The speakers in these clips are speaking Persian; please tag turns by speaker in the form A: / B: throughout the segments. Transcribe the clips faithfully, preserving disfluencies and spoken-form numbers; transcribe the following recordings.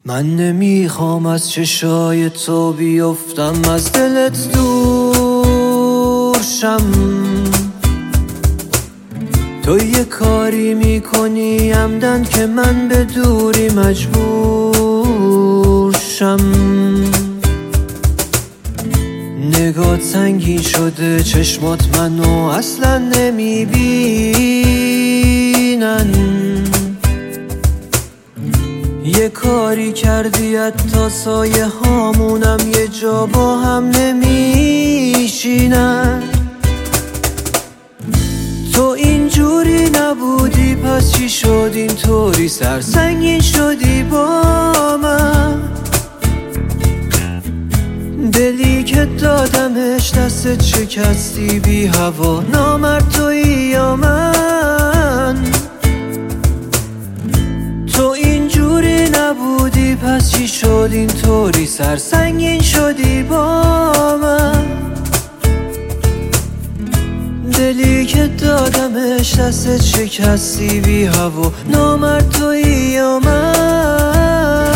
A: من نمیخوام از چشای تو بیفتم، از دلت دور شم. تو یه کاری میکنی عمدن که من به دوری مجبور شم. نگات سنگین شده، چشمات منو اصلا نمیبینن. یه کاری کردی حتی سایه هامونم یه جا با هم نمیشینن. تو اینجوری نبودی پس چی شد اینطوری سرسنگین شدی با من؟ دلی که دادمش دستت شکستی بی هوا، نامرد تویی یا من؟ تو اینجوری نبودی پس چی شد اینطوری سرسنگین شدی با من؟ دلی که دادمش دستت شکستی بی هوا، نامرد تویی یا من؟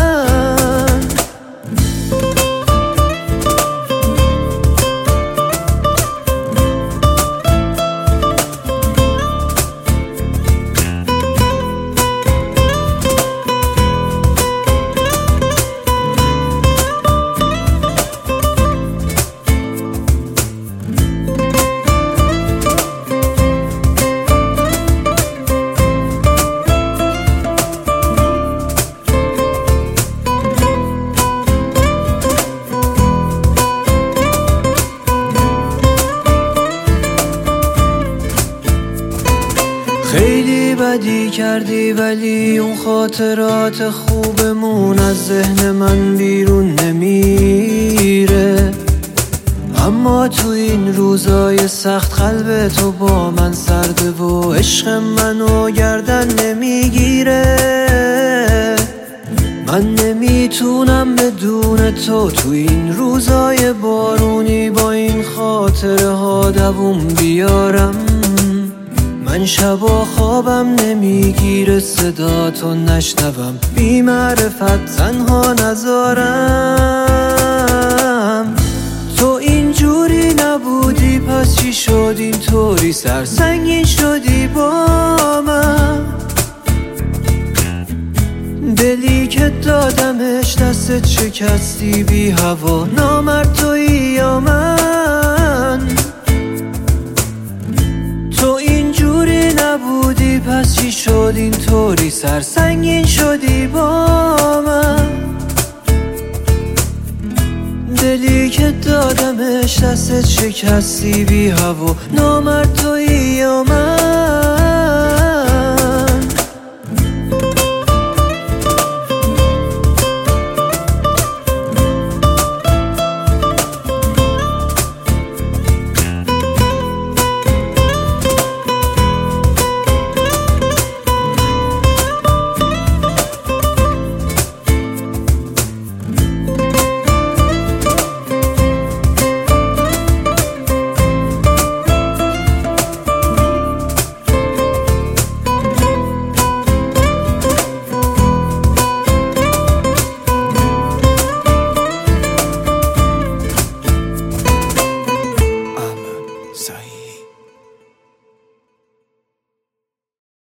A: خیلی بدی کردی ولی اون خاطرات خوبمون از ذهن من بیرون نمیره. اما تو این روزای سخت قلب تو با من سرده و عشق منو گردن نمیگیره. من نمیتونم بدون تو تو این روزای بارونی با این خاطره ها دووم بیارم. من شبا خوابم نمیگیره صداتو نشنوم، بی معرفت تنها نذارم. تو اینجوری نبودی پس چی شد اینطوری سرسنگین شدی با من؟ دلی که دادمش دستت شکستی بی هوا، نامرد تویی یا من؟ تو اینجوری نبودی پس چی شد اینطوری سرسنگین شدی با من؟ دلی که دادمش دستت شکستی بی هوا، نامرد تویی یا من؟